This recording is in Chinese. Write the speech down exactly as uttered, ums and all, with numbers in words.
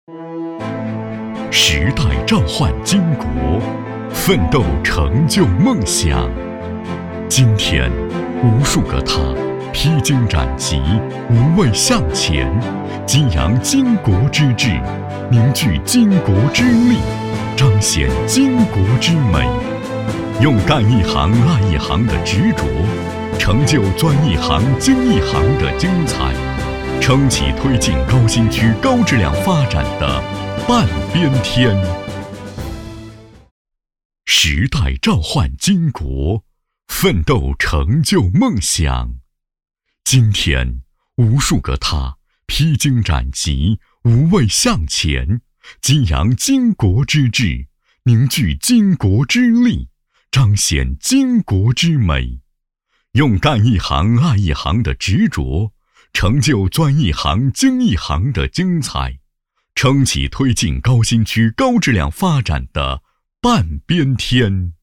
时代召唤巾帼，奋斗成就梦想。今天，无数个他披荆斩棘，无畏向前，激扬巾帼之志，凝聚巾帼之力，彰显巾帼之美。用干一行爱一行的执着，成就钻一行精一行的精彩，撑起推进高新区高质量发展的半边天。时代召唤巾帼，奋斗成就梦想。今天，无数个他披荆斩棘，无畏向前，激扬巾帼之志，凝聚巾帼之力，彰显巾帼之美。用干一行爱一行的执着，成就钻一行精一行的精彩，撑起推进高新区高质量发展的半边天。